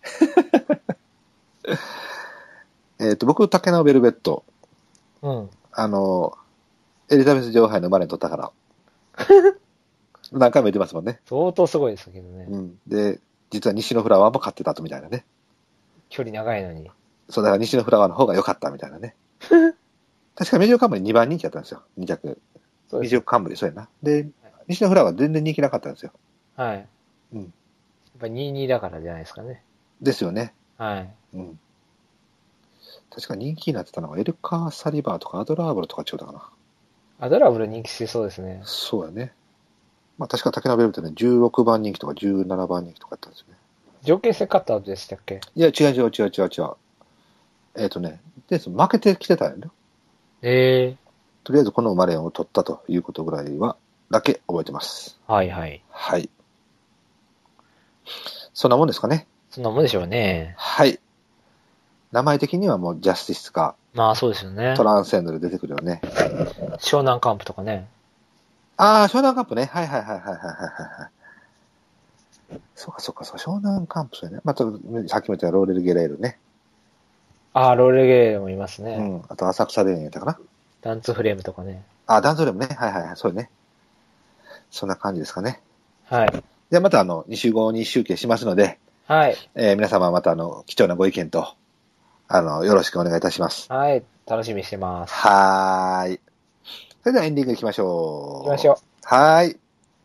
えっと、僕、竹縄ベルベット。 うん。 あの、エリザベス女王杯の生まれに取ったから。何回も言ってますもんね。 相当すごいですけどね。 うん。で、実は西のフラワーも買ってたとみたいなね。 距離長いのに。 そう、だから西のフラワーの方が良かったみたいなね。確かメジロカンブリにばん人気だったんですよ。に着。メジロカンブリ、そうやな。で、西のフラワーは全然人気なかったんですよ。 はい。 うん。 やっぱにじゅうにだからじゃないですかね。 ですよね。 はい。 うん。確か人気になってたのはエルカー・サリバーとかアドラーブルとか違うかな。 アドラーブル人気してそうですね。 そうやね。まあ確か竹縄ベルベットね、じゅうろくばん人気とかじゅうななばん人気とかやったんですよね。 条件戦勝った後でしたっけ？ いや、違う違う違う違う違う。えっ、ー、とね、で、負けてきてたんよ。 ええー。 とりあえずこの生まれを取ったということぐらいは、だけ覚えてます。 はいはい。 はい。そんなもんですかね。 そんなもんでしょうね。 はい。名前的にはもうジャスティスか。 まあそうですよね。 トランセンドで出てくるよね。 湘南カンプとかね。 ああ、湘南カンプね。はいはいはいはいはいはい。そうかそうかそう、湘南カンプそうやね。また、さっきも言ったローレル・ゲレールね。 ああ、ローレル・ゲレールもいますね。 うん。あと浅草でやったかな。 ダンツフレームとかね。 ああ、ダンツフレームね。はいはいはい。そうね。そんな感じですかね。 はい。 じゃあまたあの、に週後に集計しますので、 はい。 えー、皆様またあの、貴重なご意見と、あの、よろしくお願いいたします。 はい。楽しみにしてます。 はーい。それではエンディングいきましょう。 行きましょう。 はーい。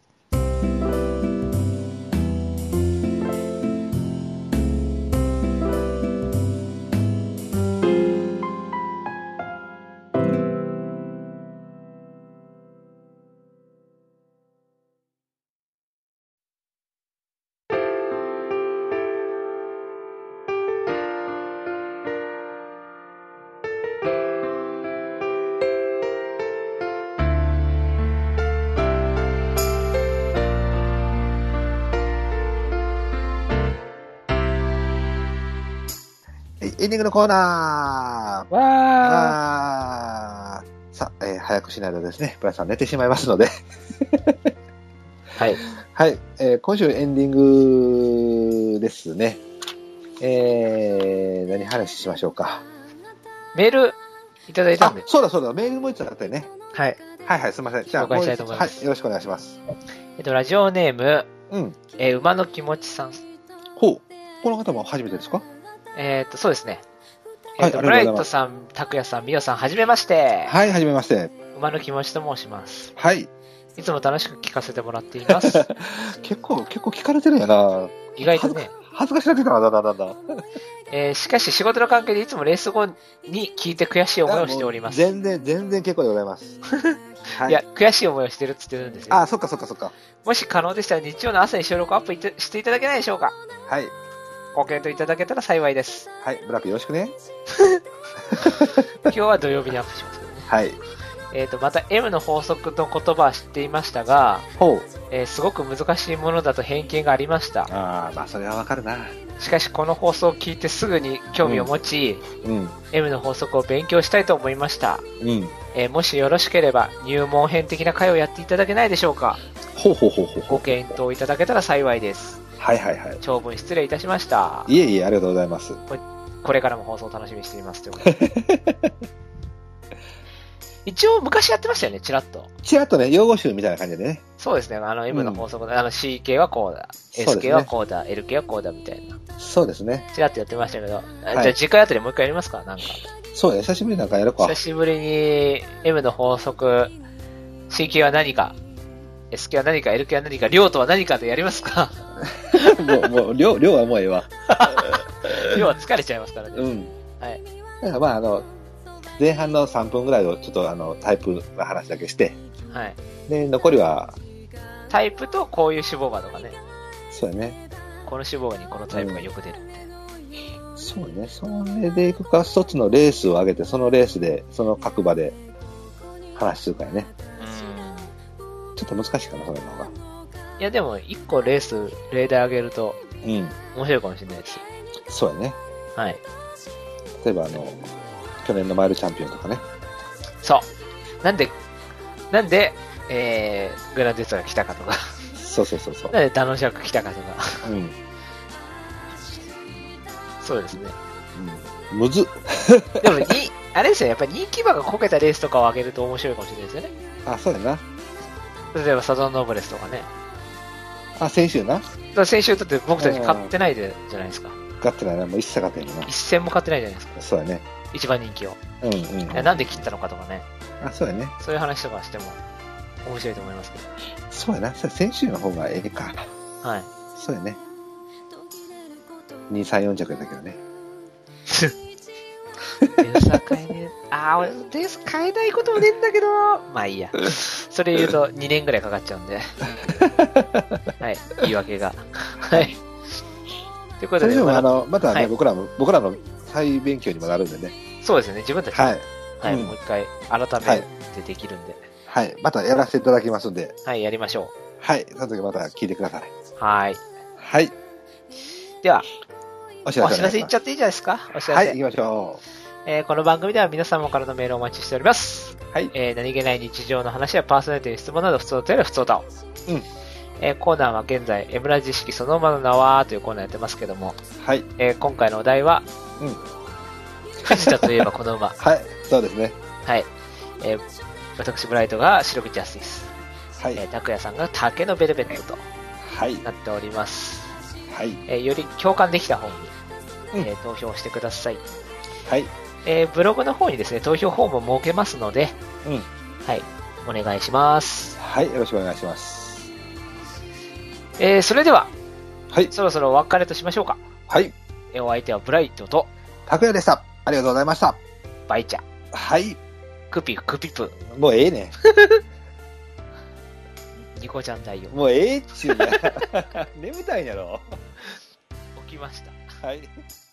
エンディングのコーナー。 わー。 わー。さあ、えー、早くしないとですね、ブラさん寝てしまいますので。 はい。 はい、えー。今週エンディングですね。えー、何話しましょうか。 メールいただいたんで。 そうだそうだ、メールもいただいたよね。 はい。 はいはい、すみません。じゃあ、 紹介したいと思います。 はい、よろしくお願いします。 えっと、ラジオネーム、 うん。 えー、馬の気持ちさん。 ほう。この方も初めてですか？ えっと、そうですね。えっと、ブライトさん、拓也さん、ミオさん、はじめまして。 はい、はじめまして。 馬の気持ちと申します。 はい。 いつも楽しく聞かせてもらっています。 結構、結構聞かれてるんやな。 意外とね。 恥ずかしなってきたな、だだだだ。 えー、しかし仕事の関係でいつもレース後に聞いて悔しい思いをしております。 全然、全然結構でございます。 はい、いや、悔しい思いをしてるって言ってるんですよ。 あ、そっかそっかそっか。もし可能でしたら日曜の朝に収録アップしていただけないでしょうか。 はい。 ご検討いただけたら幸いです。 はい、ブラックよろしくね。 今日は土曜日にアップしますけどね。 はい。 えっと、また M の法則の言葉は知っていましたが、 ほう。 えー、すごく難しいものだと偏見がありました。 ああ、まあそれはわかるな。 しかしこの放送を聞いてすぐに興味を持ち、 うんうん、 M の法則を勉強したいと思いました。 うん、 えー、もしよろしければ入門編的な会をやっていただけないでしょうか。 ほうほうほうほう。 ご検討いただけたら幸いです。 はいはいはい。 長文失礼いたしました。 いえいえ、ありがとうございます。 これ、これからも放送を楽しみにしていますということで。一応昔やってましたよね、チラッと。 チラッとね、用語集みたいな感じでね。 そうですね、あの M の法則、うん、あの C 系はこうだ、S 系はこうだ、L 系はこうだみたいな。 そうですね。 チラッとやってましたけど、はい、じゃあ次回あたりもう一回やりますか、なんか。 そうね、久しぶりになんかやるか。 久しぶりに M の法則、C 系は何か、S 系は何か、L 系は何か、量とは何かでやりますか。 もう、もう、量、量はもうええわ。 量は疲れちゃいますからね。 うん。 はい。 だからまあ、あの、前半のさんぷんぐらいをちょっとあの、タイプの話だけして、 はい。 で、残りは、 タイプとこういう脂肪がとかね。 そうやね。 この脂肪がにこのタイプがよく出るみたいな。 うん、そうね。それでいくか、一つのレースを上げて、そのレースで、その各場で話するかやね。うん。ちょっと難しいかな、その方が。 いや、でも、一個レース、例題上げると、 うん。 面白いかもしれないです。 そうやね。 はい。 例えば、あの、 去年のマイルチャンピオンとかね。 そう。なんで、なんで、えー、グランデストが来たかとか。 そうそうそうそう。 なんでダノンシャーク来たかとか。 うん。 そうですね。 うん。むずっ。 でも、に、あれですよ、やっぱり人気馬がこけたレースとかを上げると面白いかもしれないですよね。 あ、そうやな。 例えばサザンノーブレスとかね。 あ、先週な。 だから先週だって僕たち買ってないでじゃないですか。 買ってないな。もう一切買ってないな。 一戦も買ってないじゃないですか。 そうやね。 一番人気を。 うんうん、うん。 なんで切ったのかとかね。 あ、そうやね。 そういう話とかしても面白いと思いますけど。 そうやな。先週の方がええか。 はい。 そうやね。に、さん、よん着やったけどね。 レースは買えねえ。あー、レース買えないこともねえんだけど。まあいいや。それ言うとにねんぐらいかかっちゃうんで。はい。言い訳が。はい。ということで。 それでも、あの、またね、 はい、 僕らも、僕らの再勉強にもなるんでね。 そうですね。自分たち。 はい。 はい。うん、もう一回改めてできるんで、 はい。はい。またやらせていただきますんで。 はい。やりましょう。 はい。その時また聞いてください。 はい。 はい。 では、 お知らせ。 お知らせいっちゃっていいじゃないですか。お知らせ。 はい。行きましょう。 えー、この番組では皆様からのメールをお待ちしております。 はい。 えー、何気ない日常の話やパーソナリティの質問など普通とやる普通歌を。 うん。 えー、コーナーは現在、エムラジ式そのままの名はというコーナーやってますけども。 はい。 えー、今回のお題は、 うん。 藤田といえばこの馬。 はい。そうですね。 はい。えー、私、ブライトが白口ジャスティス。 はい。 えー、拓也さんが竹のベルベットと。 はい。 なっております。 はい。 えー、より共感できた方に、 うん、 えー、投票してください。 はい。 えー、ブログの方にですね、投票フォームを設けますので、 うん。 はい。お願いします。 はい。よろしくお願いします。 えー、それでは、 はい。 そろそろお別れとしましょうか。 はい。 えー、お相手はブライトと、 拓也でした。ありがとうございました。 バイチャ。 はい。 クピクピプ。 もうええね。 ニコちゃん大王。 もうええっちゅうや。眠たいんやろ。 起きました。 はい。